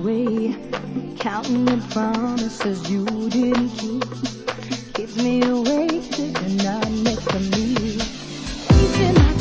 away, counting the promises you didn't keep. Keeps me awake till you're not next to me. Deep in my